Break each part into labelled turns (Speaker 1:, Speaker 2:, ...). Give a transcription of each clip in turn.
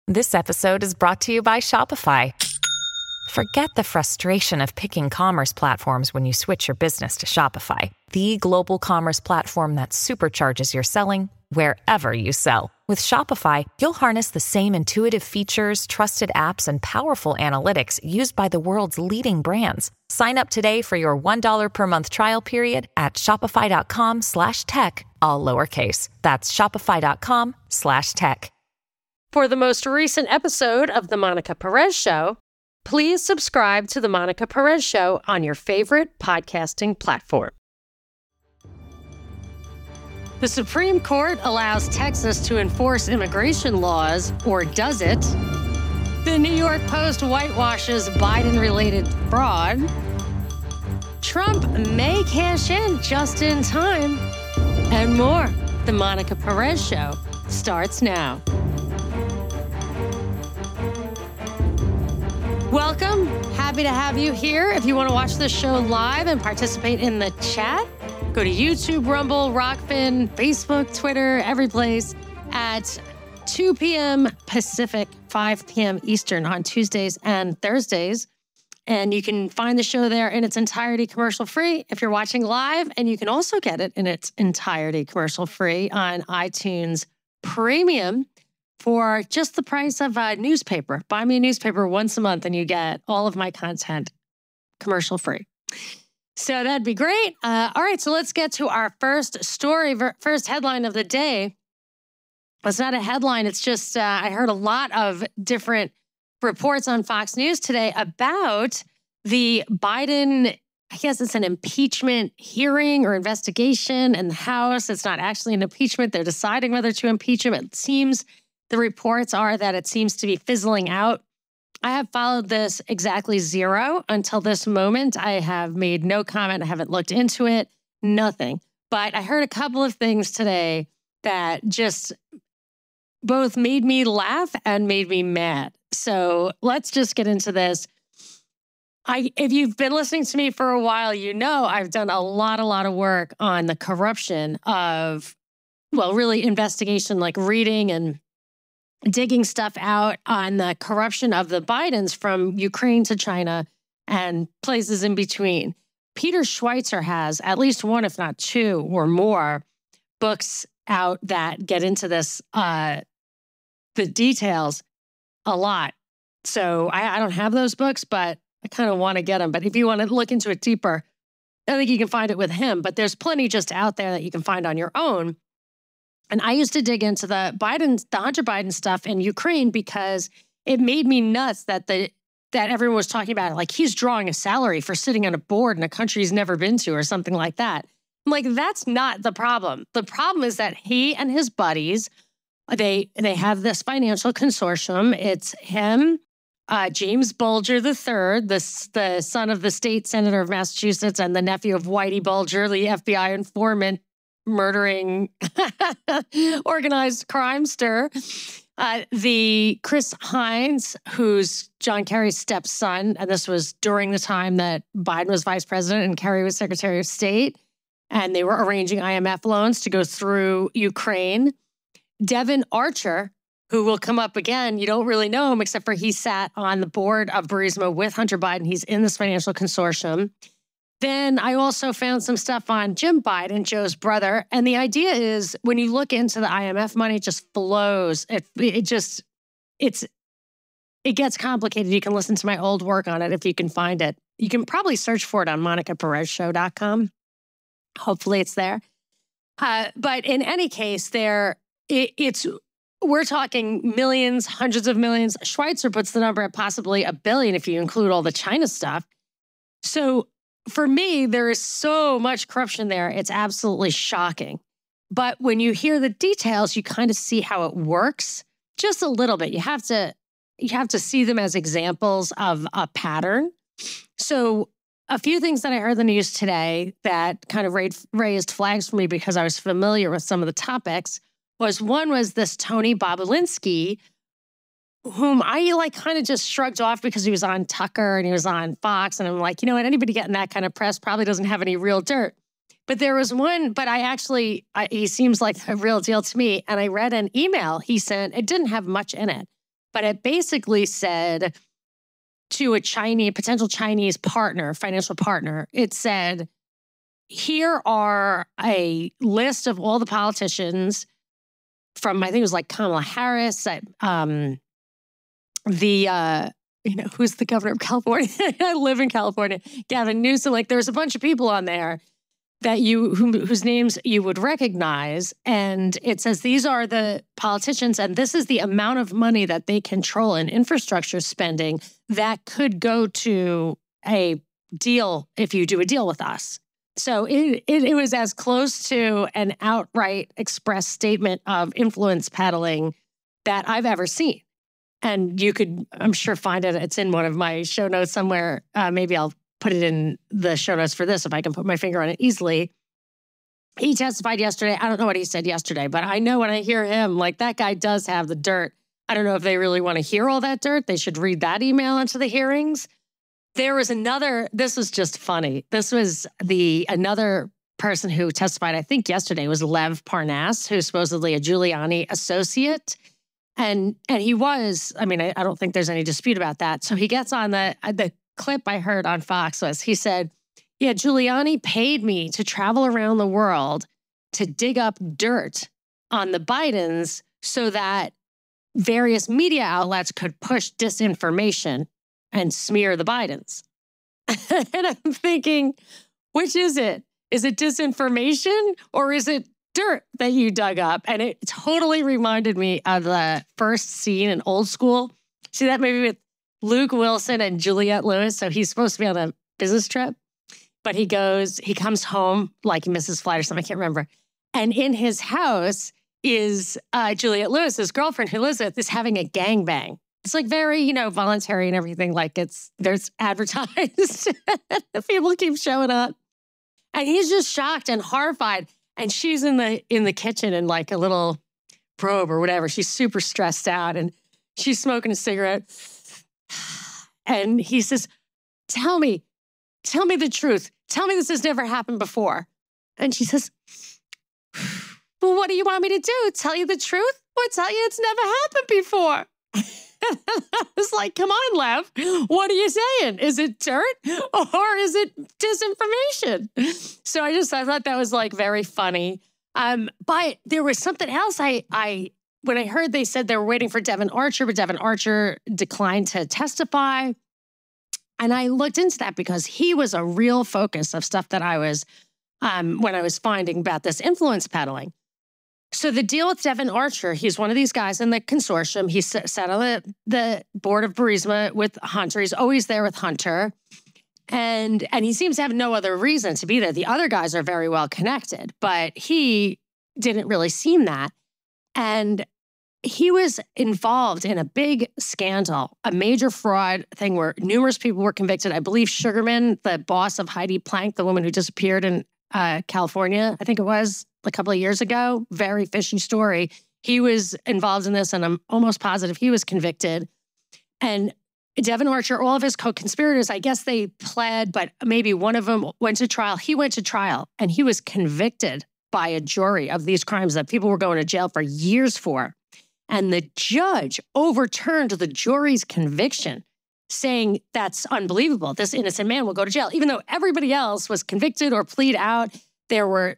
Speaker 1: This episode is brought to you by Shopify. Forget the frustration of picking commerce platforms when you switch your business to Shopify, the global commerce platform that supercharges your selling wherever you sell. With Shopify, you'll harness the same intuitive features, trusted apps, and powerful analytics used by the world's leading brands. Sign up today for your $1 per month trial period at shopify.com/tech, all lowercase. That's shopify.com/tech.
Speaker 2: For the most recent episode of The Monica Perez Show, please subscribe to The Monica Perez Show on your favorite podcasting platform. The Supreme Court allows Texas to enforce immigration laws, or does it? The New York Post whitewashes Biden-related fraud. Trump may cash in just in time. And more. The Monica Perez Show starts now. Welcome. Happy to have you here. If you want to watch this show live and participate in the chat, go to YouTube, Rumble, Rockfin, Facebook, Twitter, every place at 2 p.m. Pacific, 5 p.m. Eastern on Tuesdays and Thursdays. And you can find the show there in its entirety commercial-free if you're watching live. And you can also get it in its entirety commercial-free on iTunes Premium for just the price of a newspaper. Buy me a newspaper once a month and you get all of my content commercial-free. So that'd be great. All right, so let's get to our first story, first headline of the day. It's not a headline. It's just I heard a lot of different reports on Fox News today about the Biden, I guess it's an impeachment hearing or investigation in the House. It's not actually an impeachment. They're deciding whether to impeach him. It seems, the reports are that it seems to be fizzling out. I have followed this exactly zero until this moment. I have made no comment. I haven't looked into it, nothing. But I heard a couple of things today that just both made me laugh and made me mad. So let's just get into this. If you've been listening to me for a while, you know I've done a lot of work on the corruption of, well, really investigation, like reading and digging stuff out on the corruption of the Bidens from Ukraine to China and places in between. Peter Schweizer has at least one, if not two or more, books out that get into this, the details a lot. So I don't have those books, but I kind of want to get them. But if you want to look into it deeper, I think you can find it with him. But there's plenty just out there that you can find on your own. And I used to dig into the Hunter Biden stuff in Ukraine because it made me nuts that everyone was talking about it. Like he's drawing a salary for sitting on a board in a country he's never been to or something like that. I'm like, that's not the problem. The problem is that he and his buddies, they have this financial consortium. It's him, James Bulger III, the son of the state senator of Massachusetts and the nephew of Whitey Bulger, the FBI informant, murdering organized crimester. The Chris Hines, who's John Kerry's stepson, and this was during the time that Biden was vice president and Kerry was secretary of state, and they were arranging IMF loans to go through Ukraine. Devin Archer, who will come up again, you don't really know him except for he sat on the board of Burisma with Hunter Biden. He's in this financial consortium. Then I also found some stuff on Jim Biden, Joe's brother. And the idea is when you look into the IMF money, it just flows. It gets complicated. You can listen to my old work on it if you can find it. You can probably search for it on monicaperezshow.com. Hopefully it's there. But in any case, we're talking millions, hundreds of millions. Schweizer puts the number at possibly $1 billion if you include all the China stuff. So for me, there is so much corruption there. It's absolutely shocking. But when you hear the details, you kind of see how it works just a little bit. You have to see them as examples of a pattern. So a few things that I heard in the news today that kind of raised flags for me because I was familiar with some of the topics one was this Tony Bobulinski, whom I kind of just shrugged off because he was on Tucker and he was on Fox. And I'm like, you know what? Anybody getting that kind of press probably doesn't have any real dirt. But there was one, but he seems like a real deal to me. And I read an email he sent. It didn't have much in it, But it basically said to a potential Chinese partner, financial partner, it said, here are a list of all the politicians from, I think it was like Kamala Harris, who's the governor of California? I live in California. Gavin Newsom. Like, there's a bunch of people on there that whose names you would recognize. And it says, these are the politicians, and this is the amount of money that they control in infrastructure spending that could go to a deal if you do a deal with us. So it was as close to an outright express statement of influence peddling that I've ever seen. And you could, I'm sure, find it. It's in one of my show notes somewhere. Maybe I'll put it in the show notes for this if I can put my finger on it easily. He testified yesterday. I don't know what he said yesterday, but I know when I hear him, like, that guy does have the dirt. I don't know if they really want to hear all that dirt. They should read that email into the hearings. There was this was just funny. This was another person who testified, I think yesterday, was Lev Parnas, who's supposedly a Giuliani associate. And he was, I mean, I don't think there's any dispute about that. So he gets on the clip I heard on Fox was, he said, yeah, Giuliani paid me to travel around the world to dig up dirt on the Bidens so that various media outlets could push disinformation and smear the Bidens. And I'm thinking, which is it? Is it disinformation or is it dirt that you dug up? And it totally reminded me of the first scene in Old School. See that movie with Luke Wilson and Juliette Lewis? So he's supposed to be on a business trip, but he comes home like he misses his flight or something, I can't remember. And in his house is Juliette Lewis, his girlfriend who lives with, is having a gangbang. It's like very, voluntary and everything. Like there's advertised. People keep showing up. And he's just shocked and horrified. And she's in the kitchen in like a little robe or whatever. She's super stressed out and she's smoking a cigarette. And he says, tell me the truth. Tell me this has never happened before. And she says, well, what do you want me to do? Tell you the truth or tell you it's never happened before? I was like, come on, Lev. What are you saying? Is it dirt or is it disinformation? So I thought that was like very funny. But there was something else when I heard they said they were waiting for Devon Archer, but Devon Archer declined to testify. And I looked into that because he was a real focus of stuff that I was, when I was finding about this influence peddling. So the deal with Devon Archer, he's one of these guys in the consortium. He sat on the board of Burisma with Hunter. He's always there with Hunter. And he seems to have no other reason to be there. The other guys are very well connected, but he didn't really seem that. And he was involved in a big scandal, a major fraud thing where numerous people were convicted. I believe Sugarman, the boss of Heidi Plank, the woman who disappeared in California, I think it was a couple of years ago, very fishy story. He was involved in this, and I'm almost positive he was convicted. And Devon Archer, all of his co-conspirators, I guess they pled, but maybe one of them went to trial. He went to trial, and he was convicted by a jury of these crimes that people were going to jail for years for. And the judge overturned the jury's conviction, saying that's unbelievable. This innocent man will go to jail, even though everybody else was convicted or plead out. There were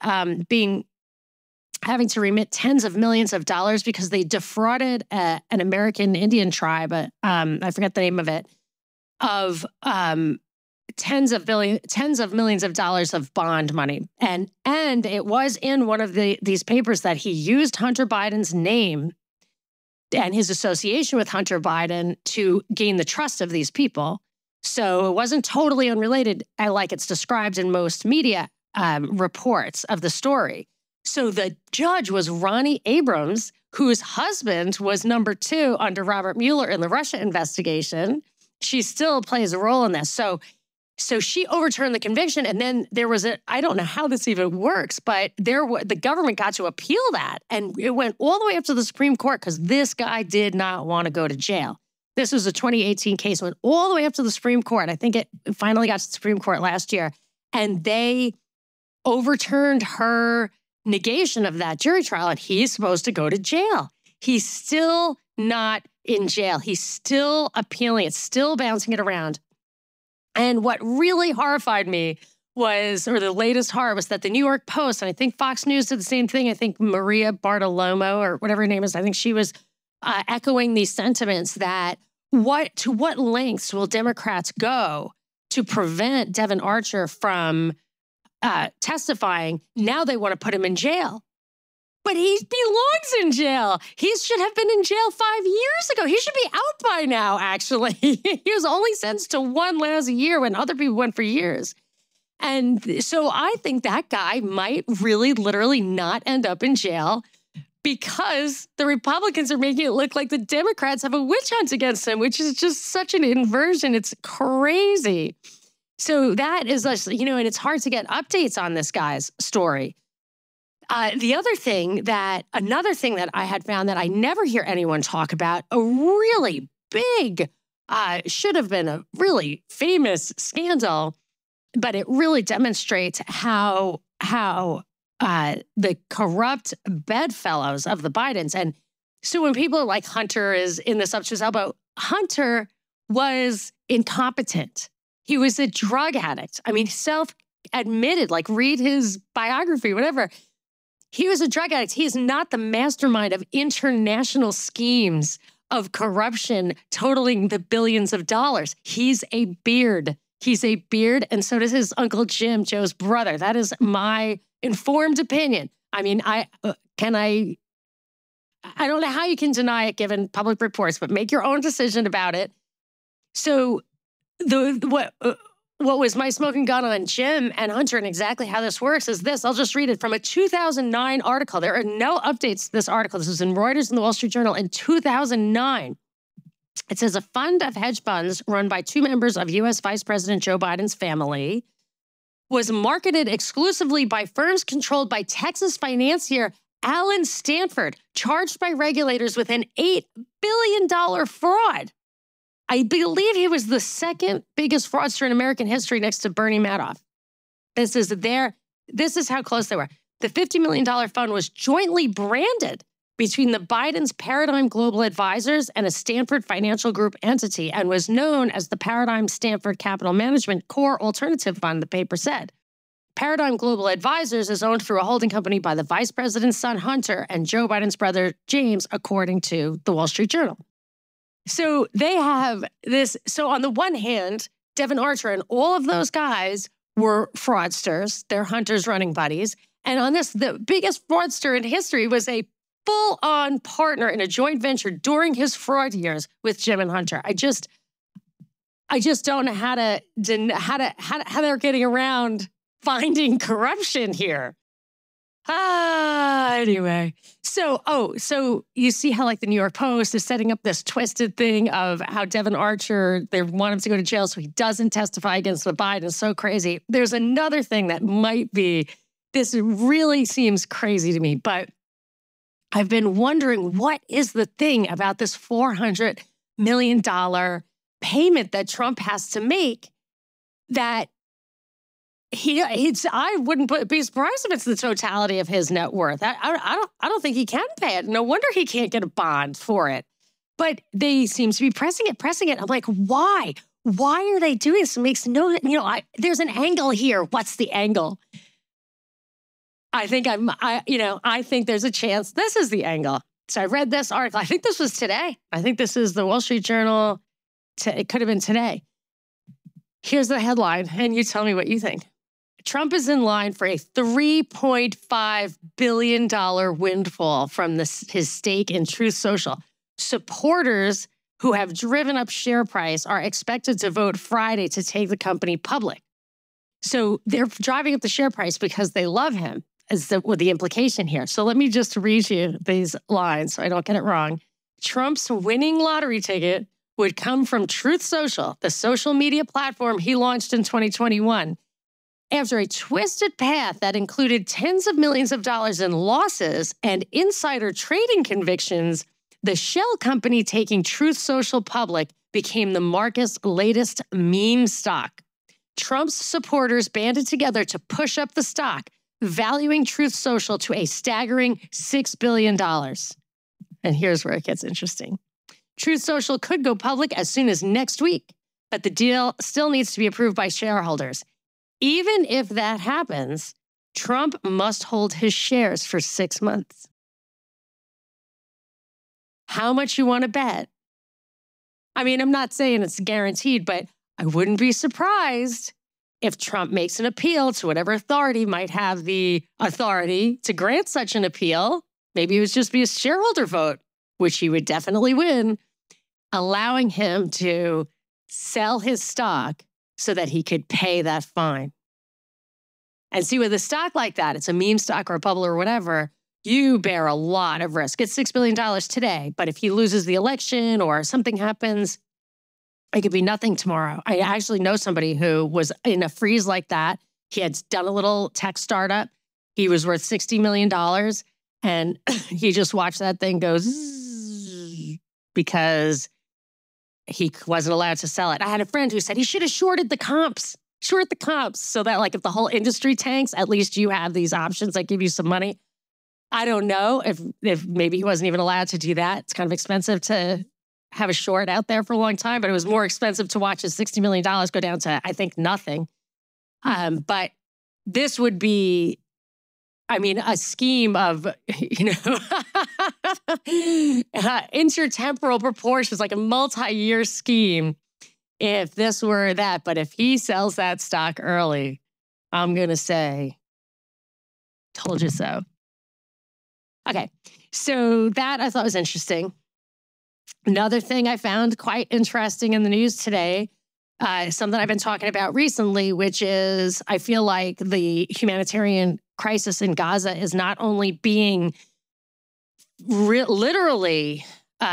Speaker 2: having to remit tens of millions of dollars because they defrauded an American Indian tribe, I forget the name of it, of tens of millions of dollars of bond money. And it was in one of these papers that he used Hunter Biden's name and his association with Hunter Biden to gain the trust of these people. So it wasn't totally unrelated, like it's described in most media reports of the story. So the judge was Ronnie Abrams, whose husband was number 2 under Robert Mueller in the Russia investigation. She still plays a role in this. So she overturned the conviction, and then there was I don't know how this even works, but the government got to appeal that, and it went all the way up to the Supreme Court because this guy did not want to go to jail. This was a 2018 case, went all the way up to the Supreme Court. I think it finally got to the Supreme Court last year, and they overturned her negation of that jury trial, and he's supposed to go to jail. He's still not in jail. He's still appealing. It's still bouncing it around. And what really horrified me was, or the latest horror, was that the New York Post, and I think Fox News did the same thing. I think Maria Bartiromo, or whatever her name is, I think she was echoing these sentiments that to what lengths will Democrats go to prevent Devon Archer from testifying? Now they want to put him in jail. But he belongs in jail. He should have been in jail 5 years ago. He should be out by now, actually. He was only sentenced to 1 lousy year when other people went for years. And so I think that guy might really literally not end up in jail because the Republicans are making it look like the Democrats have a witch hunt against him, which is just such an inversion. It's crazy. So that is, and it's hard to get updates on this guy's story. Another thing that I had found that I never hear anyone talk about, a really big, should have been a really famous scandal, but it really demonstrates how the corrupt bedfellows of the Bidens. And so when people like Hunter is in this up to his elbow, Hunter was incompetent. He was a drug addict. I mean, self-admitted, like read his biography, whatever. He was a drug addict. He is not the mastermind of international schemes of corruption totaling the billions of dollars. He's a beard. He's a beard, and so does his Uncle Jim, Joe's brother. That is my informed opinion. I mean, I don't know how you can deny it given public reports, but make your own decision about it. So what was my smoking gun on Jim and Hunter and exactly how this works is this. I'll just read it from a 2009 article. There are no updates to this article. This was in Reuters and the Wall Street Journal in 2009. It says a fund of hedge funds run by 2 members of U.S. Vice President Joe Biden's family was marketed exclusively by firms controlled by Texas financier Alan Stanford, charged by regulators with an $8 billion fraud. I believe he was the second biggest fraudster in American history next to Bernie Madoff. This is how close they were. The $50 million fund was jointly branded between the Biden's Paradigm Global Advisors and a Stanford Financial Group entity and was known as the Paradigm Stanford Capital Management Core Alternative Fund, the paper said. Paradigm Global Advisors is owned through a holding company by the vice president's son, Hunter, and Joe Biden's brother, James, according to the Wall Street Journal. So they have this. So on the one hand, Devon Archer and all of those guys were fraudsters. They're Hunter's running buddies. And on this, the biggest fraudster in history was a full-on partner in a joint venture during his fraud years with Jim and Hunter. I just don't know how they're getting around finding corruption here. Anyway. So you see how like the New York Post is setting up this twisted thing of how Devon Archer, they want him to go to jail so he doesn't testify against the Biden. It's so crazy. There's another thing that might be, this really seems crazy to me, but I've been wondering what is the thing about this $400 million payment that Trump has to make that I wouldn't be surprised if it's the totality of his net worth. I don't think he can pay it. No wonder he can't get a bond for it. But they seem to be pressing it. I'm like, why? Why are they doing this? It makes no, there's an angle here. What's the angle? I think there's a chance this is the angle. So I read this article. I think this was today. I think this is the Wall Street Journal. It could have been today. Here's the headline, and you tell me what you think. Trump is in line for a $3.5 billion windfall from his stake in Truth Social. Supporters who have driven up share price are expected to vote Friday to take the company public. So they're driving up the share price because they love him, is the implication here. So let me just read you these lines so I don't get it wrong. Trump's winning lottery ticket would come from Truth Social, the social media platform he launched in 2021. After a twisted path that included tens of millions of dollars in losses and insider trading convictions, the shell company taking Truth Social public became the market's latest meme stock. Trump's supporters banded together to push up the stock, valuing Truth Social to a staggering $6 billion. And here's where it gets interesting. Truth Social could go public as soon as next week, but the deal still needs to be approved by shareholders. Even if that happens, Trump must hold his shares for 6 months. How much you want to bet? I mean, I'm not saying it's guaranteed, but I wouldn't be surprised if Trump makes an appeal to whatever authority might have the authority to grant such an appeal. Maybe it would just be a shareholder vote, which he would definitely win, allowing him to sell his stock so that he could pay that fine. And see, with a stock like that, it's a meme stock or a bubble or whatever, you bear a lot of risk. It's $6 billion today, but if he loses the election or something happens, it could be nothing tomorrow. I actually know somebody who was in a freeze like that. He had done a little tech startup. He was worth $60 million, and he just watched that thing go zzz because he wasn't allowed to sell it. I had a friend who said he should have shorted the comps, so that like if the whole industry tanks, at least you have these options that give you some money. I don't know if maybe he wasn't even allowed to do that. It's kind of expensive to have a short out there for a long time, but it was more expensive to watch his $60 million go down to, I think, nothing. But this would be, I mean, a scheme of, intertemporal proportions, like a multi-year scheme, if this were that. But if he sells that stock early, I'm going to say, told you so. Okay, so that I thought was interesting. Another thing I found quite interesting in the news today, something I've been talking about recently, which is I feel like the humanitarian crisis in Gaza is not only being literally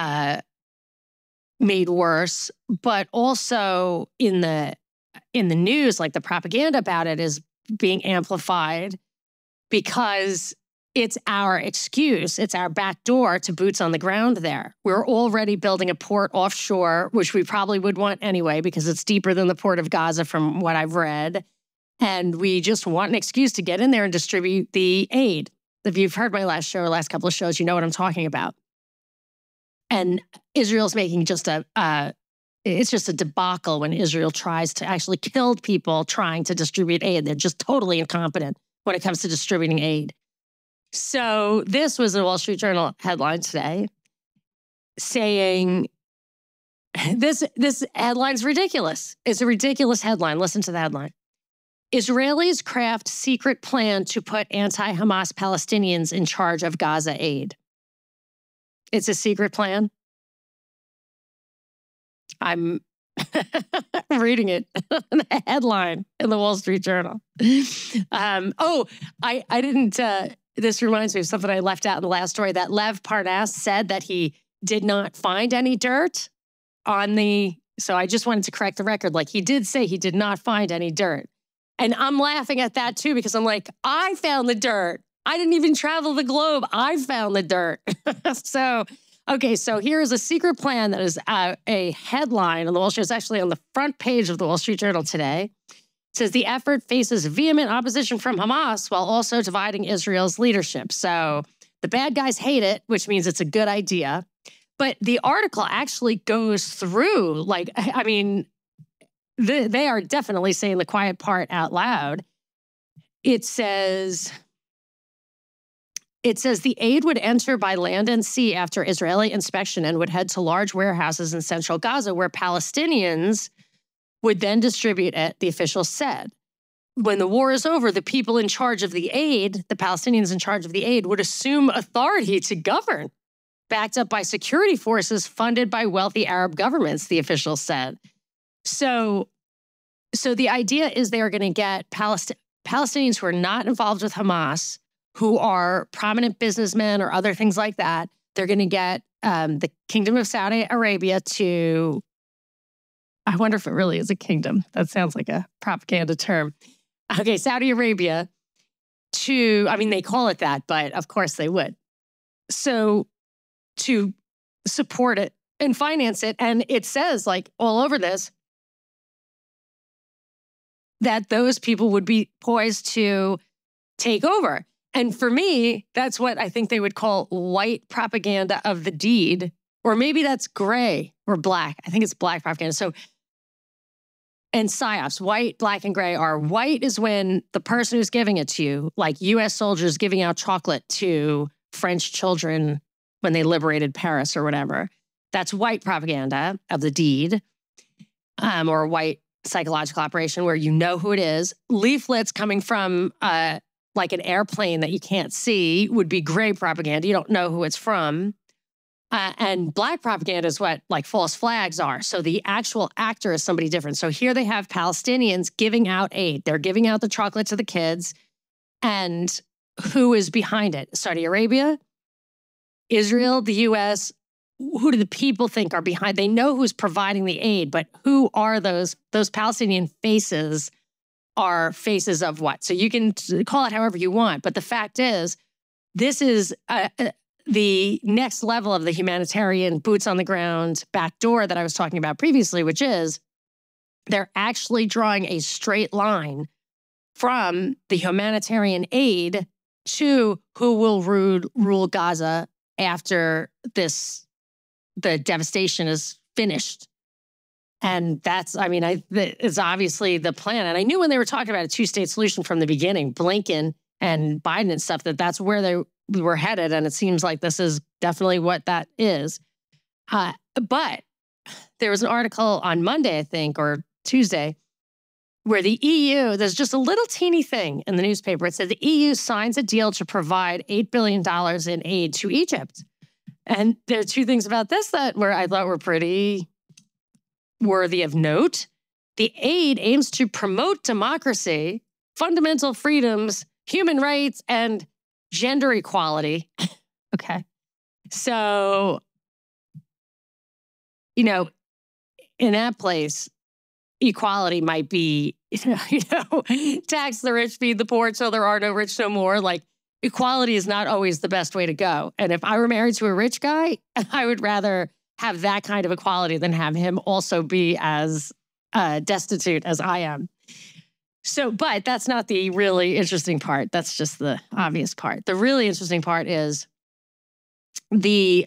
Speaker 2: made worse, but also in the news, like the propaganda about it is being amplified because it's our excuse. It's our back door to boots on the ground there. We're already building a port offshore, which we probably would want anyway because it's deeper than the port of Gaza from what I've read. And we just want an excuse to get in there and distribute the aid. If you've heard my last couple of shows, you know what I'm talking about. And Israel's making it's just a debacle when Israel tries to actually kill people trying to distribute aid. They're just totally incompetent when it comes to distributing aid. So this was a Wall Street Journal headline today saying, this headline's ridiculous. It's a ridiculous headline. Listen to the headline. Israelis craft secret plan to put anti-Hamas Palestinians in charge of Gaza aid. It's a secret plan. I'm reading it, the headline in the Wall Street Journal. I didn't... This reminds me of something I left out in the last story, that Lev Parnas said that he did not find any dirt on so I just wanted to correct the record. Like, he did say he did not find any dirt. And I'm laughing at that too, because I'm like, I found the dirt. I didn't even travel the globe. I found the dirt. So here's a secret plan that is a headline on the Wall Street. It's actually on the front page of the Wall Street Journal today. It says the effort faces vehement opposition from Hamas while also dividing Israel's leadership. So the bad guys hate it, which means it's a good idea. But the article actually goes through, they are definitely saying the quiet part out loud. It says the aid would enter by land and sea after Israeli inspection and would head to large warehouses in central Gaza where Palestinians would then distribute it, the officials said. When the war is over, the people in charge of the aid, the Palestinians in charge of the aid, would assume authority to govern, backed up by security forces funded by wealthy Arab governments, the officials said. So the idea is they are going to get Palestinians who are not involved with Hamas, who are prominent businessmen or other things like that. They're going to get the Kingdom of Saudi Arabia to... I wonder if it really is a kingdom. That sounds like a propaganda term. Okay, Saudi Arabia they call it that, but of course they would. So to support it and finance it, and it says like all over this, that those people would be poised to take over. And for me, that's what I think they would call white propaganda of the deed, Or maybe that's gray or black. I think it's black propaganda. So, and PSYOPs, white, black, and gray are white is when the person who's giving it to you, like US soldiers giving out chocolate to French children when they liberated Paris or whatever. That's white propaganda of the deed, or white psychological operation where you know who it is. Leaflets coming from like an airplane that you can't see would be gray propaganda. You don't know who it's from. And black propaganda is what like false flags are. So the actual actor is somebody different. So here they have Palestinians giving out aid. They're giving out the chocolate to the kids. And who is behind it? Saudi Arabia, Israel, the US. Who do the people think are behind? They know who's providing the aid, but who are those Palestinian faces are faces of what? So you can call it however you want. But the fact is, this is the next level of the humanitarian boots on the ground backdoor that I was talking about previously, which is they're actually drawing a straight line from the humanitarian aid to who will rule Gaza after the devastation is finished. And that's, it's obviously the plan. And I knew when they were talking about a two-state solution from the beginning, Blinken and Biden and stuff, that's where they were headed. And it seems like this is definitely what that is. But there was an article on Monday, I think, or Tuesday, where the EU, there's just a little teeny thing in the newspaper. It said the EU signs a deal to provide $8 billion in aid to Egypt. And there are two things about this that I thought were pretty worthy of note. The aid aims to promote democracy, fundamental freedoms, human rights, and gender equality. Okay. So, in that place, equality might be, tax the rich, feed the poor till there are no rich no more. Like, equality is not always the best way to go. And if I were married to a rich guy, I would rather have that kind of equality than have him also be as destitute as I am. So, but that's not the really interesting part. That's just the obvious part. The really interesting part is the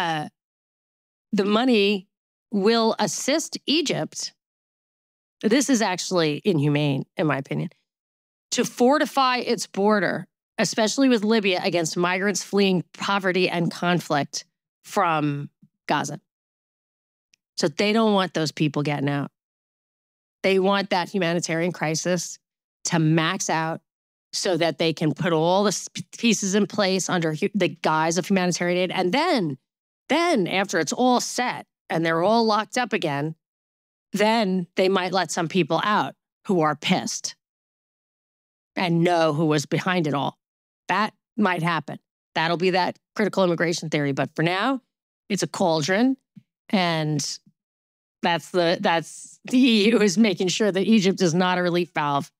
Speaker 2: money will assist Egypt. This is actually inhumane, in my opinion, to fortify its border, especially with Libya, against migrants fleeing poverty and conflict from Gaza. So they don't want those people getting out. They want that humanitarian crisis to max out so that they can put all the pieces in place under the guise of humanitarian aid. And then after it's all set and they're all locked up again, then they might let some people out who are pissed and know who was behind it all. That might happen. That'll be that critical immigration theory. But for now, it's a cauldron. And that's the EU is making sure that Egypt is not a relief valve.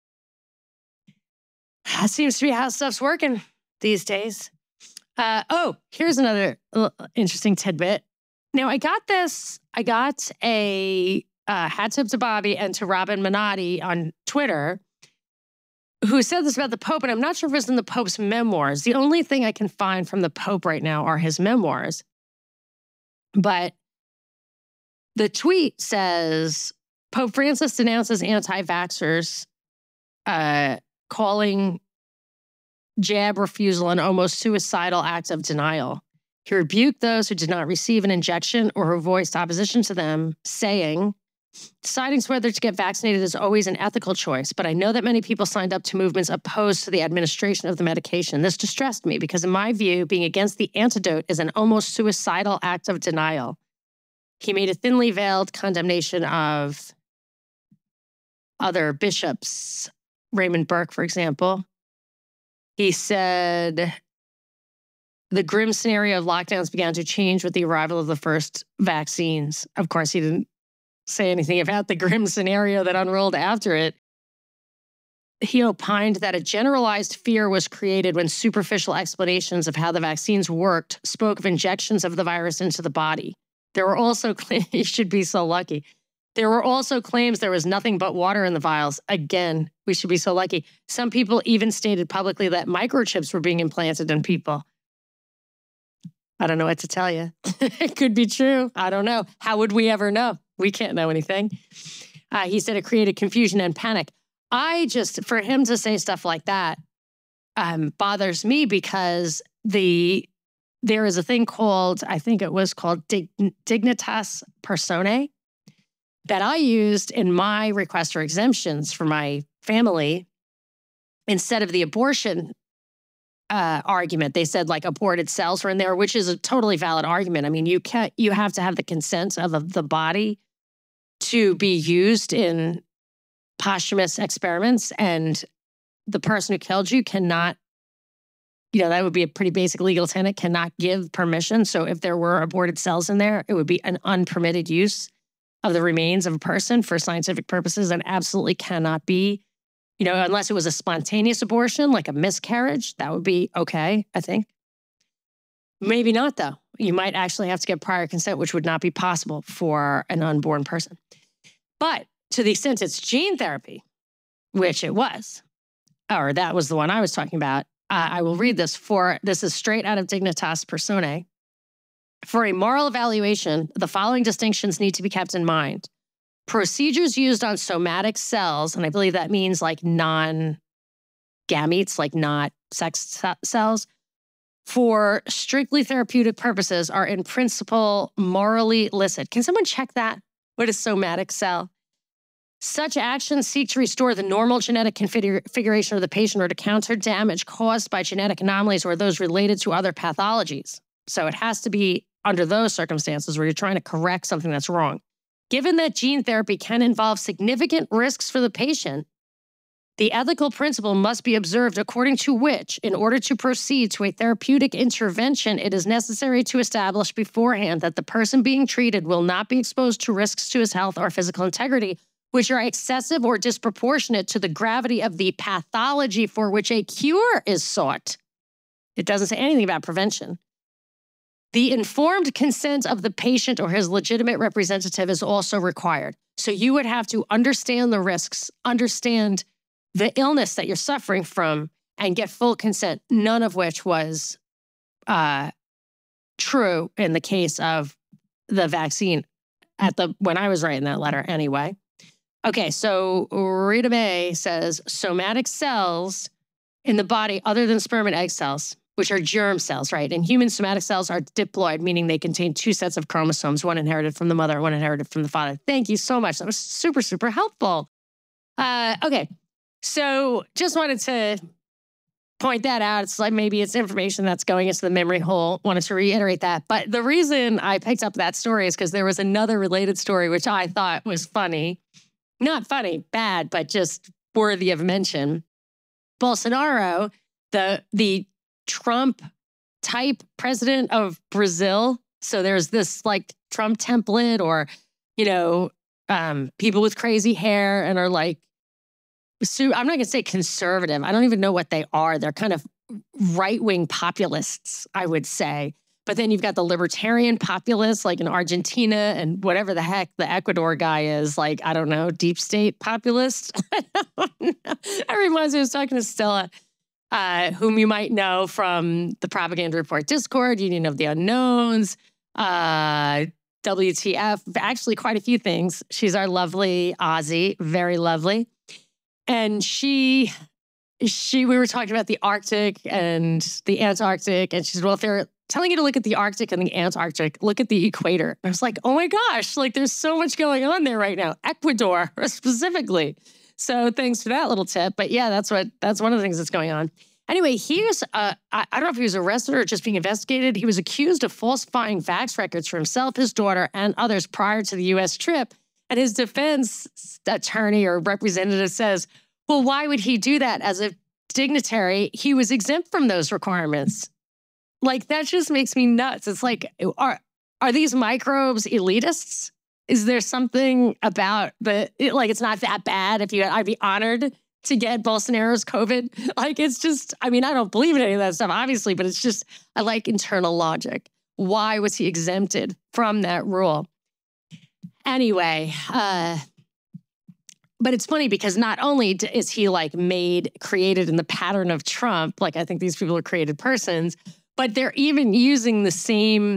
Speaker 2: That seems to be how stuff's working these days. Here's another interesting tidbit. Now, I got a hat tip to Bobby and to Robin Minotti on Twitter, who said this about the Pope, and I'm not sure if it's in the Pope's memoirs. The only thing I can find from the Pope right now are his memoirs. But the tweet says, Pope Francis denounces anti-vaxxers, calling jab refusal an almost suicidal act of denial. He rebuked those who did not receive an injection or who voiced opposition to them, saying, deciding whether to get vaccinated is always an ethical choice, but I know that many people signed up to movements opposed to the administration of the medication. This distressed me because, in my view, being against the antidote is an almost suicidal act of denial. He made a thinly veiled condemnation of other bishops, Raymond Burke, for example. He said the grim scenario of lockdowns began to change with the arrival of the first vaccines. Of course, he didn't say anything about the grim scenario that unrolled after it. He opined that a generalized fear was created when superficial explanations of how the vaccines worked spoke of injections of the virus into the body. There were also claims, you should be so lucky. There were also claims there was nothing but water in the vials. Again, we should be so lucky. Some people even stated publicly that microchips were being implanted in people. I don't know what to tell you. It could be true. I don't know. How would we ever know? We can't know anything. He said it created confusion and panic. For him to say stuff like that bothers me because there is a thing called, I think it was called Dignitas Personae that I used in my request for exemptions for my family instead of the abortion argument. They said like aborted cells were in there, which is a totally valid argument. I mean, you have to have the consent of the body to be used in posthumous experiments, and the person who killed you cannot, that would be a pretty basic legal tenet, cannot give permission. So if there were aborted cells in there, it would be an unpermitted use of the remains of a person for scientific purposes and absolutely cannot be, unless it was a spontaneous abortion, like a miscarriage, that would be okay, I think. Maybe not, though. You might actually have to get prior consent, which would not be possible for an unborn person. But to the extent it's gene therapy, which it was, or that was the one I was talking about, I will read this. This is straight out of Dignitas Personae. For a moral evaluation, the following distinctions need to be kept in mind. Procedures used on somatic cells, and I believe that means like non-gametes, like not sex cells, for strictly therapeutic purposes are in principle morally licit. Can someone check that? What is somatic cell? Such actions seek to restore the normal genetic configuration of the patient or to counter damage caused by genetic anomalies or those related to other pathologies. So it has to be under those circumstances where you're trying to correct something that's wrong. Given that gene therapy can involve significant risks for the patient, the ethical principle must be observed according to which, in order to proceed to a therapeutic intervention, it is necessary to establish beforehand that the person being treated will not be exposed to risks to his health or physical integrity, which are excessive or disproportionate to the gravity of the pathology for which a cure is sought. It doesn't say anything about prevention. The informed consent of the patient or his legitimate representative is also required. So you would have to understand the risks, understand the illness that you're suffering from, and get full consent, none of which was true in the case of the vaccine when I was writing that letter anyway. Okay, so Rita May says somatic cells in the body other than sperm and egg cells, which are germ cells, right? And human somatic cells are diploid, meaning they contain two sets of chromosomes, one inherited from the mother, one inherited from the father. Thank you so much. That was super, super helpful. Okay, so just wanted to point that out. It's like maybe it's information that's going into the memory hole. Wanted to reiterate that. But the reason I picked up that story is because there was another related story, which I thought was funny. Not funny, bad, but just worthy of mention. Bolsonaro, the Trump-type president of Brazil. So there's this like Trump template or, people with crazy hair and are like, I'm not going to say conservative. I don't even know what they are. They're kind of right-wing populists, I would say. But then you've got the libertarian populists like in Argentina and whatever the heck the Ecuador guy is, like, I don't know, deep state populist. I don't know. That reminds me, I was talking to Stella, whom you might know from the Propaganda Report Discord, Union of the Unknowns, WTF, actually quite a few things. She's our lovely Aussie, very lovely. And we were talking about the Arctic and the Antarctic, and she said, well, if they're telling you to look at the Arctic and the Antarctic, look at the equator. And I was like, oh my gosh, like there's so much going on there right now. Ecuador specifically. So thanks for that little tip. But yeah, that's one of the things that's going on. Anyway, I don't know if he was arrested or just being investigated. He was accused of falsifying vax records for himself, his daughter, and others prior to the U.S. trip. And his defense attorney or representative says, well, why would he do that? As a dignitary, he was exempt from those requirements. Like, that just makes me nuts. It's like, are these microbes elitists? Is there something about it's not that bad I'd be honored to get Bolsonaro's COVID? Like, it's just, I mean, I don't believe in any of that stuff, obviously, but it's just, I like internal logic. Why was he exempted from that rule? Anyway, but it's funny because not only is he like created in the pattern of Trump, like I think these people are created persons, But they're even using the same,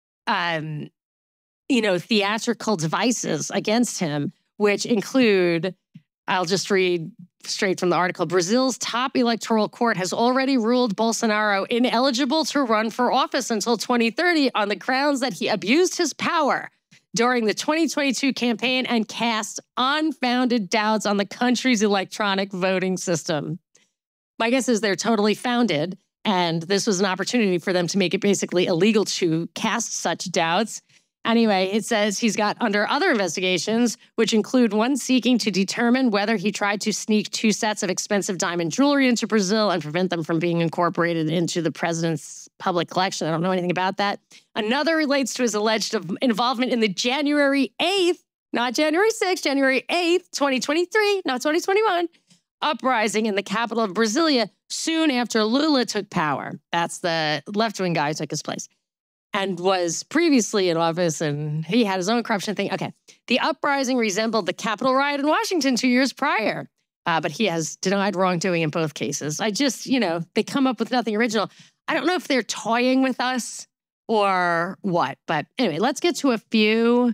Speaker 2: theatrical devices against him, which include, I'll just read straight from the article, Brazil's top electoral court has already ruled Bolsonaro ineligible to run for office until 2030 on the grounds that he abused his power during the 2022 campaign and cast unfounded doubts on the country's electronic voting system. My guess is they're totally founded, and this was an opportunity for them to make it basically illegal to cast such doubts. Anyway, it says he's got under other investigations, which include one seeking to determine whether he tried to sneak 2 sets of expensive diamond jewelry into Brazil and prevent them from being incorporated into the president's public collection. I don't know anything about that. Another relates to his alleged involvement in the January 8th, not January 6th, January 8th, 2023, not 2021, uprising in the capital of Brasilia soon after Lula took power. That's the left-wing guy who took his place and was previously in office, and he had his own corruption thing. Okay. The uprising resembled the Capitol riot in Washington 2 years prior, but he has denied wrongdoing in both cases. I just, they come up with nothing original. I don't know if they're toying with us or what, but anyway, let's get to a few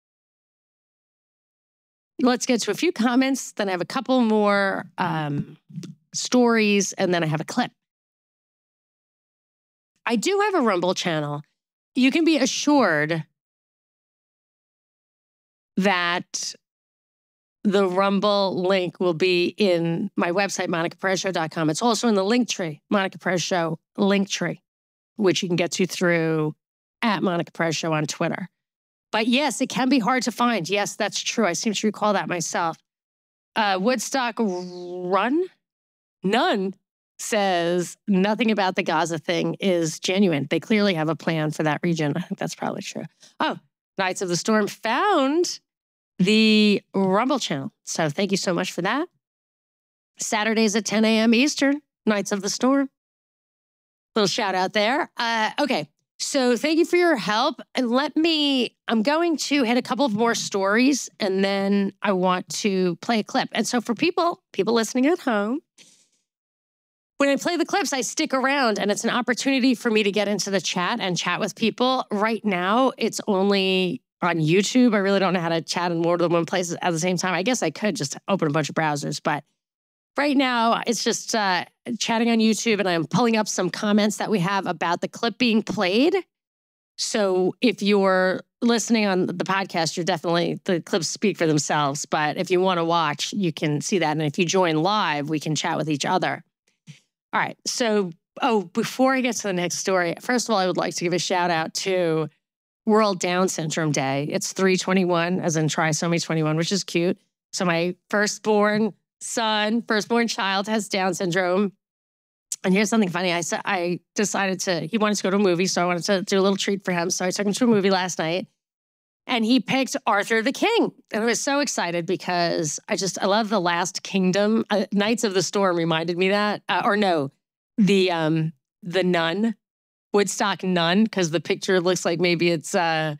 Speaker 2: comments, then I have a couple more stories, and then I have a clip. I do have a Rumble channel. You can be assured that the Rumble link will be in my website, MonicaPerezShow.com. It's also in the link tree, Monica Perez Show link tree, which you can get to through @MonicaPerezShow on Twitter. But yes, it can be hard to find. Yes, that's true. I seem to recall that myself. Woodstock Run? None says nothing about the Gaza thing is genuine. They clearly have a plan for that region. I think that's probably true. Oh, Knights of the Storm found the Rumble channel. So thank you so much for that. Saturdays at 10 a.m. Eastern, Knights of the Storm. Little shout out there. Okay. So thank you for your help. And I'm going to hit a couple of more stories, and then I want to play a clip. And so for people listening at home, when I play the clips, I stick around, and it's an opportunity for me to get into the chat and chat with people. Right now, it's only on YouTube. I really don't know how to chat in more than one place at the same time. I guess I could just open a bunch of browsers, but right now it's just chatting on YouTube, and I'm pulling up some comments that we have about the clip being played. So if you're listening on the podcast, the clips speak for themselves. But if you want to watch, you can see that. And if you join live, we can chat with each other. All right. So, before I get to the next story, first of all, I would like to give a shout out to World Down Syndrome Day. It's 3/21, as in trisomy 21, which is cute. So my firstborn child has Down syndrome. And here's something funny. I decided he wanted to go to a movie, so I wanted to do a little treat for him. So I took him to a movie last night, and he picked Arthur the King. And I was so excited because I love The Last Kingdom. Knights of the Storm reminded me that. The nun, Woodstock Nun, because the picture looks like maybe it's, I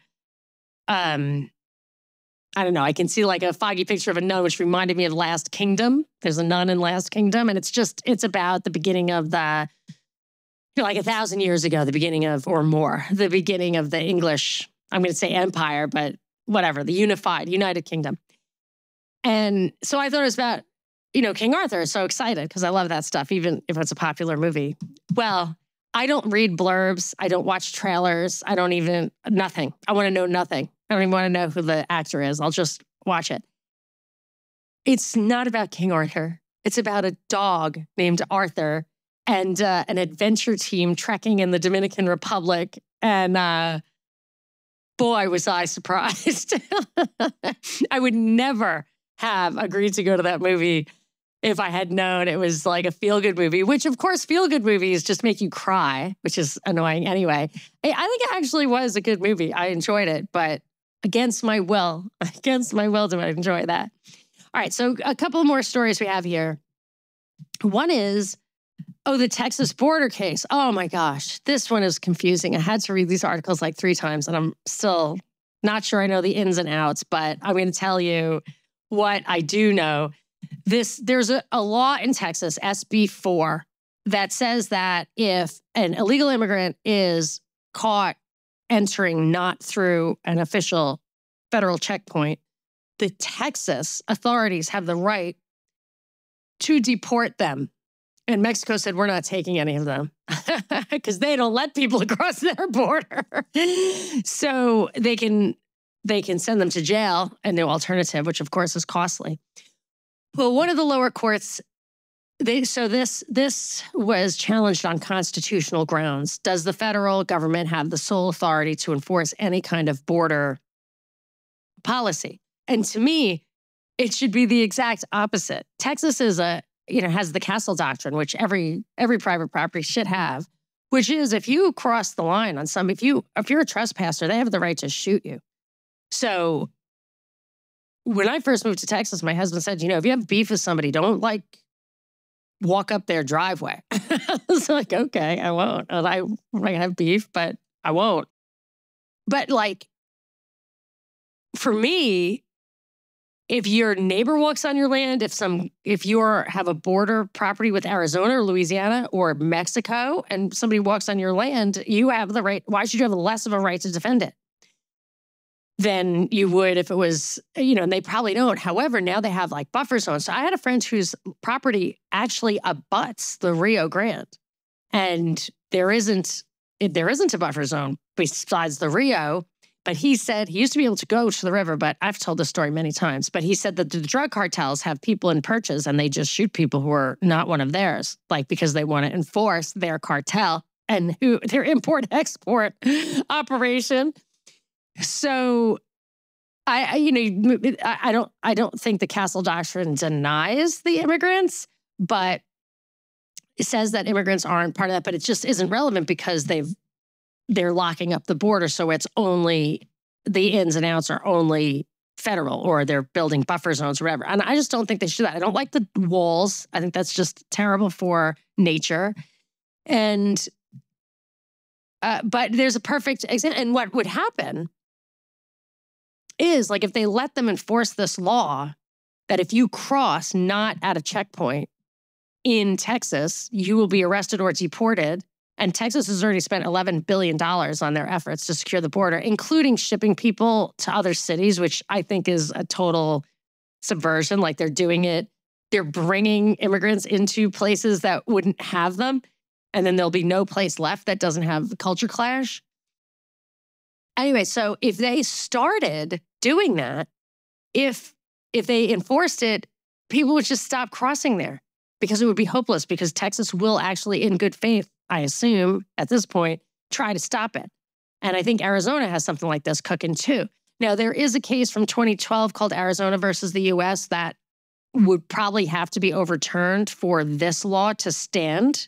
Speaker 2: don't know. I can see like a foggy picture of a nun, which reminded me of Last Kingdom. There's a nun in Last Kingdom, and it's about the beginning of like 1,000 years ago, the beginning of the English, I'm going to say empire, but whatever, the United Kingdom. And so I thought it was about, King Arthur. So excited because I love that stuff, even if it's a popular movie. Well, I don't read blurbs. I don't watch trailers. Nothing. I want to know nothing. I don't even want to know who the actor is. I'll just watch it. It's not about King Arthur. It's about a dog named Arthur and an adventure team trekking in the Dominican Republic. And boy, was I surprised. I would never have agreed to go to that movie if I had known it was like a feel-good movie, which of course feel-good movies just make you cry, which is annoying anyway. I think it actually was a good movie. I enjoyed it, but against my will do I enjoy that. All right, so a couple more stories we have here. One is, the Texas border case. Oh my gosh, this one is confusing. I had to read these articles like 3 times, and I'm still not sure I know the ins and outs, but I'm going to tell you what I do know. There's a law in Texas, SB 4, that says that if an illegal immigrant is caught entering not through an official federal checkpoint, the Texas authorities have the right to deport them. And Mexico said, we're not taking any of them because they don't let people across their border. So they can send them to jail, a new alternative, which of course is costly. Well, one of the lower courts, this was challenged on constitutional grounds. Does the federal government have the sole authority to enforce any kind of border policy? And to me, it should be the exact opposite. Texas is has the castle doctrine, which every private property should have, which is if you cross the line on if you're a trespasser, they have the right to shoot you. So when I first moved to Texas, my husband said, if you have beef with somebody, don't walk up their driveway. I was like, okay, I won't. And I have beef, but I won't. But for me, if your neighbor walks on your land, if you have a border property with Arizona or Louisiana or Mexico and somebody walks on your land, you have the right. Why should you have less of a right to defend it than you would if it was, and they probably don't. However, now they have buffer zones. So I had a friend whose property actually abuts the Rio Grande, and there isn't a buffer zone besides the Rio. But he said he used to be able to go to the river, but I've told this story many times. But he said that the drug cartels have people in perches and they just shoot people who are not one of theirs, because they want to enforce their cartel and their import-export operation. So I don't think the Castle Doctrine denies the immigrants, but it says that immigrants aren't part of that. But it just isn't relevant because they're locking up the border, so it's only the ins and outs are only federal, or they're building buffer zones or whatever. And I just don't think they should do that. I don't like the walls. I think that's just terrible for nature. And but there's a perfect example. And what would happen is if they let them enforce this law, that if you cross not at a checkpoint in Texas, you will be arrested or deported. And Texas has already spent $11 billion on their efforts to secure the border, including shipping people to other cities, which I think is a total subversion. They're doing it. They're bringing immigrants into places that wouldn't have them. And then there'll be no place left that doesn't have the culture clash. Anyway, so if they started doing that, if they enforced it, people would just stop crossing there because it would be hopeless, because Texas will actually, in good faith, I assume, at this point, try to stop it. And I think Arizona has something like this cooking too. Now, there is a case from 2012 called Arizona versus the U.S. that would probably have to be overturned for this law to stand.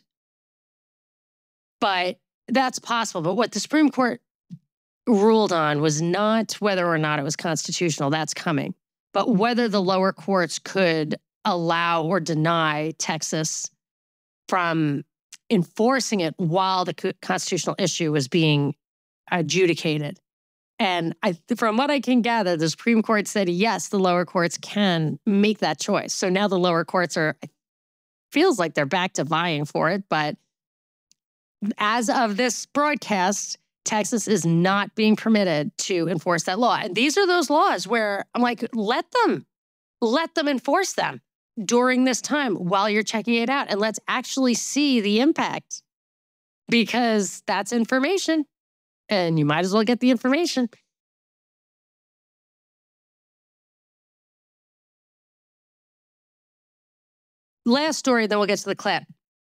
Speaker 2: But that's possible. But what the Supreme Court ruled on was not whether or not it was constitutional. That's coming. But whether the lower courts could allow or deny Texas from enforcing it while the constitutional issue was being adjudicated. And from what I can gather, the Supreme Court said, yes, the lower courts can make that choice. So now the lower courts feels like they're back to vying for it. But as of this broadcast, Texas is not being permitted to enforce that law. And these are those laws where I'm let them enforce them during this time while you're checking it out. And let's actually see the impact, because that's information and you might as well get the information. Last story, then we'll get to the clip.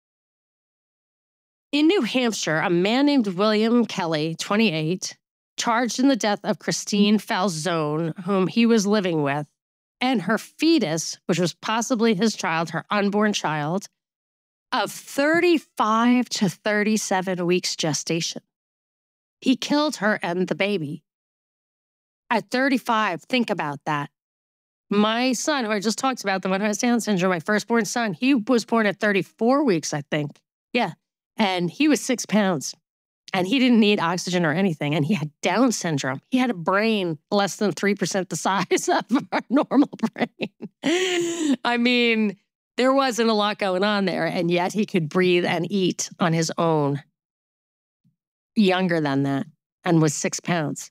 Speaker 2: In New Hampshire, a man named William Kelly, 28, charged in the death of Christine Falzone, whom he was living with, and her fetus, which was possibly his child, her unborn child, of 35 to 37 weeks gestation. He killed her and the baby. At 35, think about that. My son, who I just talked about, the one who has Down syndrome, my firstborn son, he was born at 34 weeks, I think. Yeah. And he was 6 pounds. And he didn't need oxygen or anything. And he had Down syndrome. He had a brain less than 3% the size of our normal brain. I mean, there wasn't a lot going on there. And yet he could breathe and eat on his own. Younger than that, and was 6 pounds.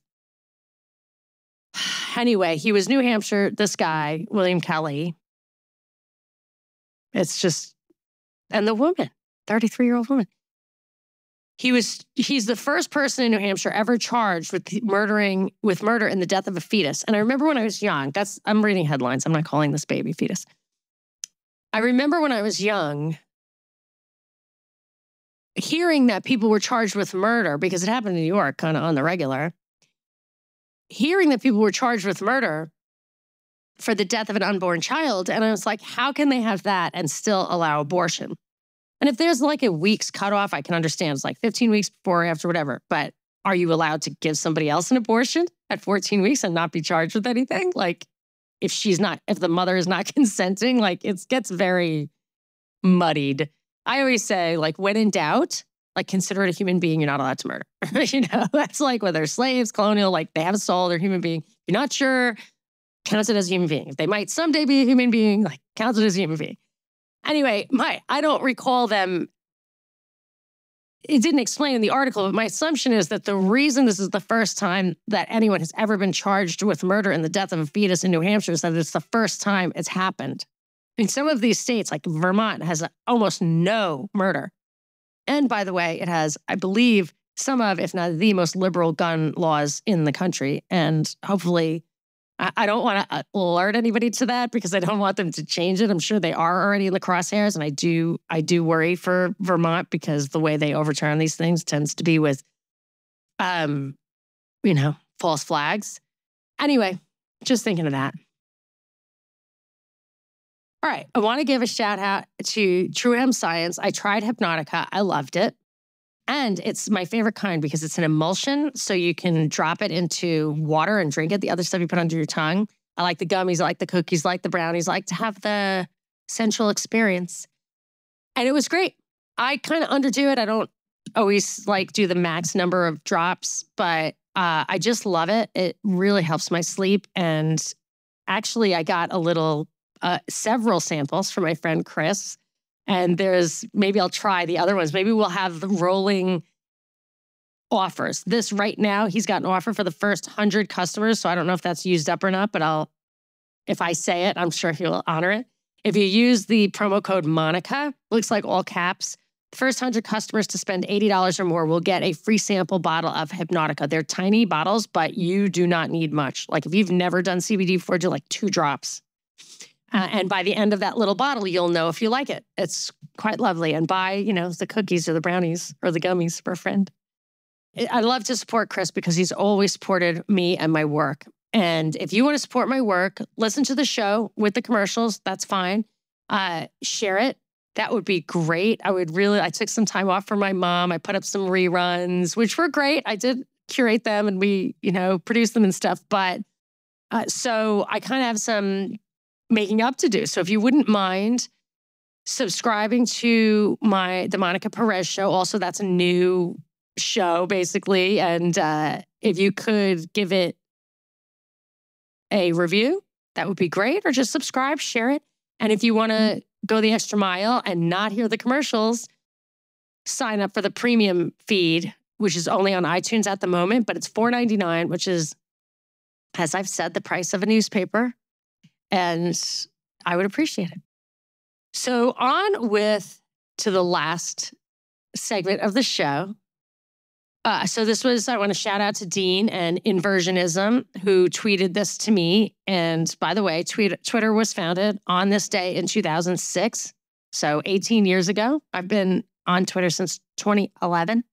Speaker 2: Anyway, he was New Hampshire, this guy, William Kelly. It's just, and the woman, 33-year-old woman. He's the first person in New Hampshire ever charged with murder in the death of a fetus. And I remember when I was young, I'm reading headlines. I'm not calling this baby fetus. I remember when I was young, hearing that people were charged with murder, because it happened in New York kind of on the regular, hearing that people were charged with murder for the death of an unborn child. And I was like, how can they have that and still allow abortion? And if there's like a week's cutoff, I can understand. It's like 15 weeks before or after, whatever. But are you allowed to give somebody else an abortion at 14 weeks and not be charged with anything? Like if the mother is not consenting, like it gets very muddied. I always say, like, when in doubt, like, consider it a human being you're not allowed to murder. That's like whether slaves, colonial, like they have a soul, they're a human being. If you're not sure, count it as a human being. If they might someday be a human being, like, count it as a human being. Anyway, I don't recall them. It didn't explain in the article, but my assumption is that the reason this is the first time that anyone has ever been charged with murder in the death of a fetus in New Hampshire is that it's the first time it's happened. In some of these states, like Vermont, has almost no murder. And by the way, it has, I believe, some of, if not the most liberal gun laws in the country. And hopefully, I don't want to alert anybody to that because I don't want them to change it. I'm sure they are already in the crosshairs. And I do worry for Vermont because the way they overturn these things tends to be with, false flags. Anyway, just thinking of that. All right. I want to give a shout out to True Hemp Science. I tried Hypnotica. I loved it. And it's my favorite kind because it's an emulsion. So you can drop it into water and drink it. The other stuff you put under your tongue. I like the gummies. I like the cookies. I like the brownies. I like to have the sensual experience. And it was great. I kind of underdo it. I don't always like do the max number of drops, but I just love it. It really helps my sleep. And actually, I got several samples from my friend Chris. And maybe I'll try the other ones. Maybe we'll have the rolling offers. This right now, he's got an offer for the first 100 customers. So I don't know if that's used up or not, but if I say it, I'm sure he'll honor it. If you use the promo code Monica, looks like all caps, the first 100 customers to spend $80 or more will get a free sample bottle of Hypnotica. They're tiny bottles, but you do not need much. Like if you've never done CBD before, do like 2 drops. And by the end of that little bottle, you'll know if you like it. It's quite lovely. And buy, the cookies or the brownies or the gummies for a friend. I love to support Chris because he's always supported me and my work. And if you want to support my work, listen to the show with the commercials. That's fine. Share it. That would be great. I took some time off for my mom. I put up some reruns, which were great. I did curate them and we, produced them and stuff. But so I kind of have some making up to do. So if you wouldn't mind subscribing to the Monica Perez show, also that's a new show basically. And if you could give it a review, that would be great. Or just subscribe, share it. And if you want to go the extra mile and not hear the commercials, sign up for the premium feed, which is only on iTunes at the moment, but it's $4.99, which is, as I've said, the price of a newspaper. And I would appreciate it. So on to the last segment of the show. I want to shout out to Dean and Inversionism, who tweeted this to me. And by the way, Twitter was founded on this day in 2006. So 18 years ago. I've been on Twitter since 2011.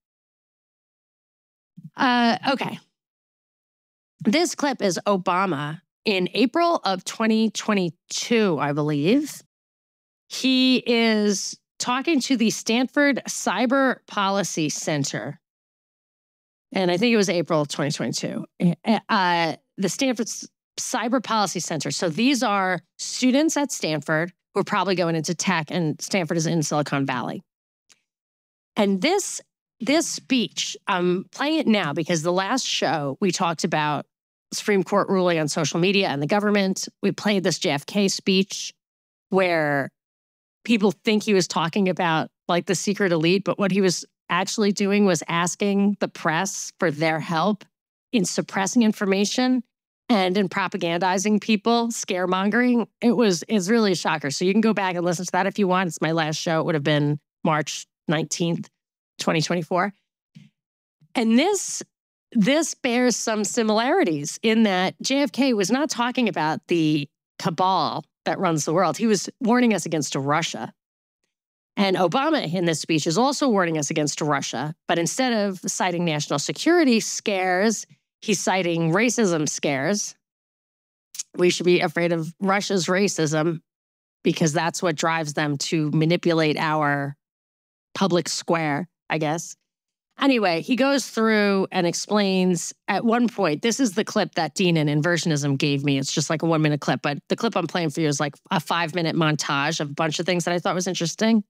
Speaker 2: Okay. This clip is Obama in April of 2022, I believe. He is talking to the Stanford Cyber Policy Center. And I think it was April 2022. The Stanford Cyber Policy Center. So these are students at Stanford who are probably going into tech, and Stanford is in Silicon Valley. And this speech, I'm playing it now because the last show we talked about Supreme Court ruling on social media and the government. We played this JFK speech where people think he was talking about like the secret elite, but what he was actually doing was asking the press for their help in suppressing information and in propagandizing people, scaremongering. It's really a shocker. So you can go back and listen to that if you want. It's my last show. It would have been March 19th, 2024. And this bears some similarities in that JFK was not talking about the cabal that runs the world. He was warning us against Russia. And Obama in this speech is also warning us against Russia. But instead of citing national security scares, he's citing racism scares. We should be afraid of Russia's racism because that's what drives them to manipulate our public square, I guess. Anyway, he goes through and explains at one point, this is the clip that Dean in Inversionism gave me. It's just like a 1-minute clip, but the clip I'm playing for you is like a 5-minute montage of a bunch of things that I thought was interesting.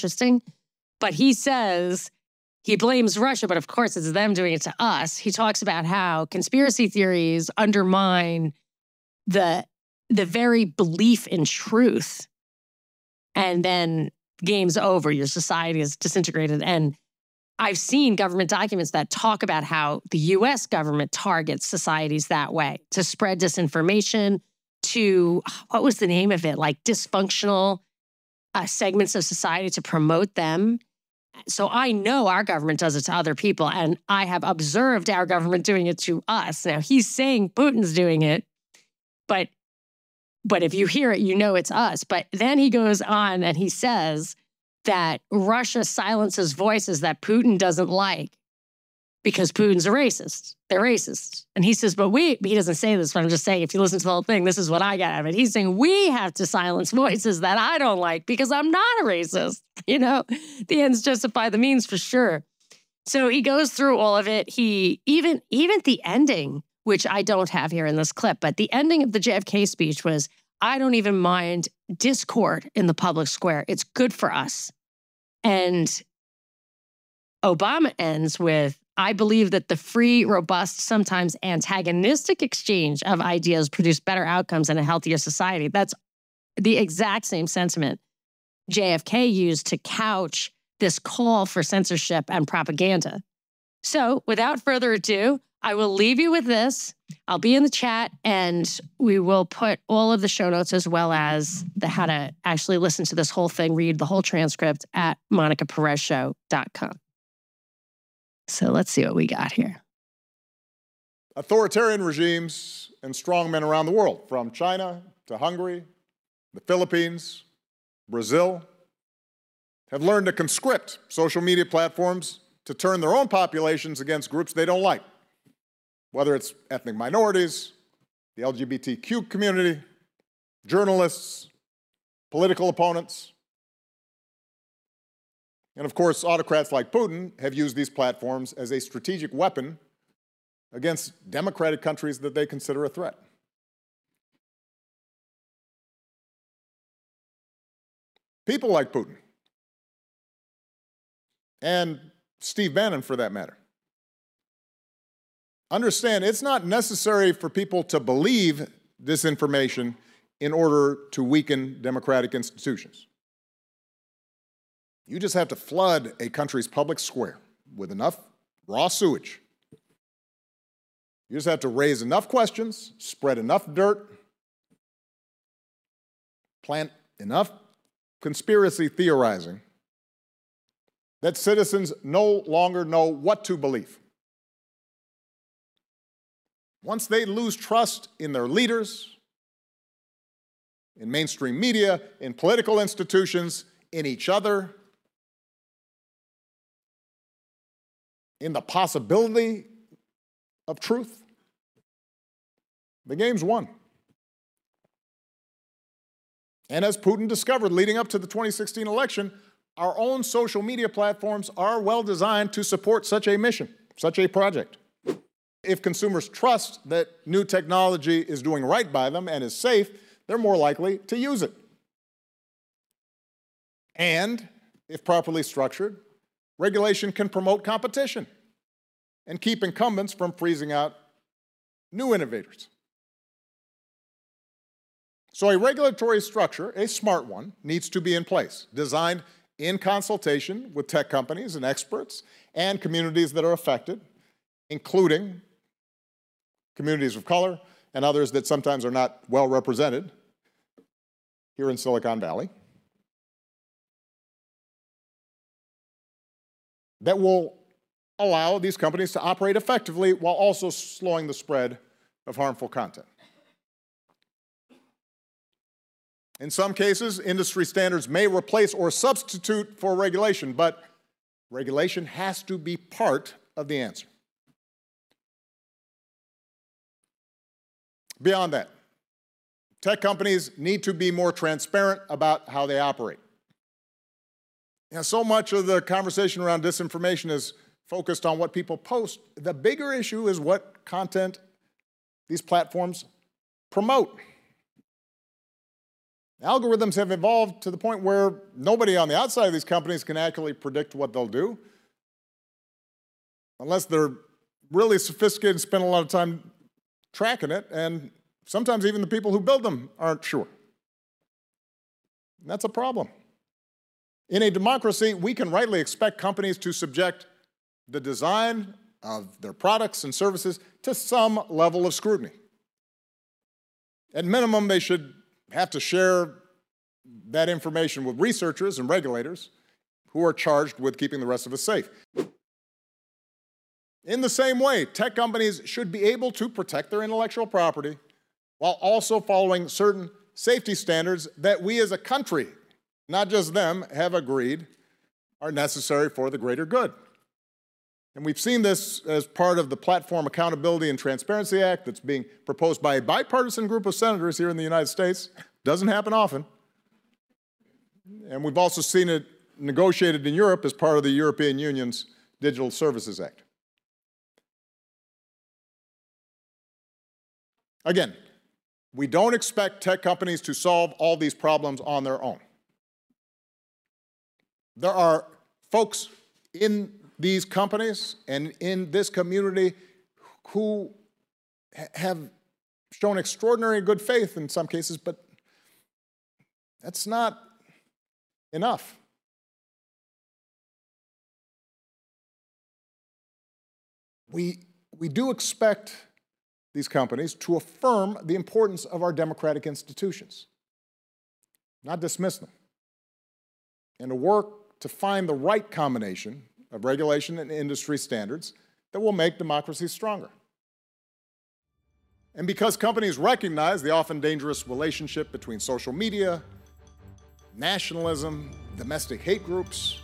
Speaker 2: But he says he blames Russia, but of course it's them doing it to us. He talks about how conspiracy theories undermine the very belief in truth. And then game's over, your society is disintegrated. And I've seen government documents that talk about how the US government targets societies that way to spread disinformation, to, what was the name of it? Like dysfunctional segments of society to promote them. So I know our government does it to other people, and I have observed our government doing it to us. Now, he's saying Putin's doing it, but if you hear it, you know it's us. But then he goes on and he says that Russia silences voices that Putin doesn't like because Putin's a racist. They're racist. And he says, but he doesn't say this, but I'm just saying, if you listen to the whole thing, this is what I got out of it. He's saying we have to silence voices that I don't like because I'm not a racist. You know, the ends justify the means for sure. So he goes through all of it. He, even the ending, which I don't have here in this clip, but the ending of the JFK speech was, I don't even mind discord in the public square. It's good for us. And Obama ends with, I believe that the free, robust, sometimes antagonistic exchange of ideas produce better outcomes and a healthier society. That's the exact same sentiment JFK used to couch this call for censorship and propaganda. So without further ado, I will leave you with this. I'll be in the chat, and we will put all of the show notes as well as how to actually listen to this whole thing, read the whole transcript at MonicaPerezShow.com. So let's see what we got here.
Speaker 3: Authoritarian regimes and strongmen around the world, from China to Hungary, the Philippines, Brazil, have learned to conscript social media platforms to turn their own populations against groups they don't like, whether it's ethnic minorities, the LGBTQ community, journalists, political opponents. And of course, autocrats like Putin have used these platforms as a strategic weapon against democratic countries that they consider a threat. People like Putin, and Steve Bannon for that matter, understand it's not necessary for people to believe disinformation in order to weaken democratic institutions. You just have to flood a country's public square with enough raw sewage. You just have to raise enough questions, spread enough dirt, plant enough conspiracy theorizing that citizens no longer know what to believe. Once they lose trust in their leaders, in mainstream media, in political institutions, in each other, in the possibility of truth, the game's won. And as Putin discovered leading up to the 2016 election, our own social media platforms are well designed to support such a mission, such a project. If consumers trust that new technology is doing right by them and is safe, they're more likely to use it. And if properly structured, regulation can promote competition and keep incumbents from freezing out new innovators. So a regulatory structure, a smart one, needs to be in place, designed in consultation with tech companies and experts and communities that are affected, including communities of color and others that sometimes are not well represented here in Silicon Valley, that will allow these companies to operate effectively while also slowing the spread of harmful content. In some cases, industry standards may replace or substitute for regulation, but regulation has to be part of the answer. Beyond that, tech companies need to be more transparent about how they operate. So much of the conversation around disinformation is focused on what people post. The bigger issue is what content these platforms promote. Algorithms have evolved to the point where nobody on the outside of these companies can accurately predict what they'll do, unless they're really sophisticated and spend a lot of time tracking it, and sometimes even the people who build them aren't sure. And that's a problem. In a democracy, we can rightly expect companies to subject the design of their products and services to some level of scrutiny. At minimum, they should have to share that information with researchers and regulators who are charged with keeping the rest of us safe. In the same way, tech companies should be able to protect their intellectual property while also following certain safety standards that we as a country, not just them, have agreed are necessary for the greater good. And we've seen this as part of the Platform Accountability and Transparency Act that's being proposed by a bipartisan group of senators here in the United States. Doesn't happen often. And we've also seen it negotiated in Europe as part of the European Union's Digital Services Act. Again, we don't expect tech companies to solve all these problems on their own. There are folks in these companies and in this community who have shown extraordinary good faith in some cases, but that's not enough. We do expect these companies to affirm the importance of our democratic institutions, not dismiss them, and to work to find the right combination of regulation and industry standards that will make democracies stronger. And because companies recognize the often dangerous relationship between social media, nationalism, domestic hate groups,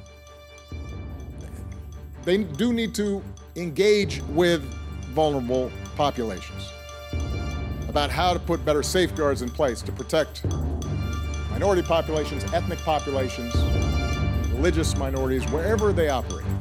Speaker 3: they do need to engage with vulnerable populations about how to put better safeguards in place to protect minority populations, ethnic populations, religious minorities, wherever they operate.